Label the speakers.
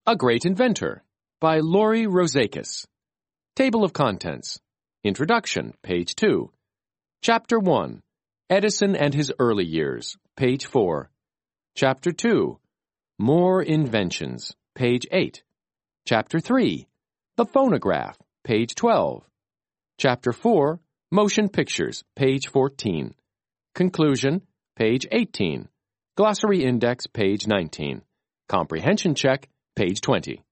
Speaker 1: A Great Inventor by Lori Rozakis. Table of Contents. Introduction, page 2. Chapter 1, Edison and His Early Years, page 4. Chapter 2, More Inventions, page 8. Chapter 3, The Phonograph, page 12. Chapter 4, Motion Pictures, page 14. Conclusion, page 18. Glossary Index, page 19. Comprehension Check, page 20.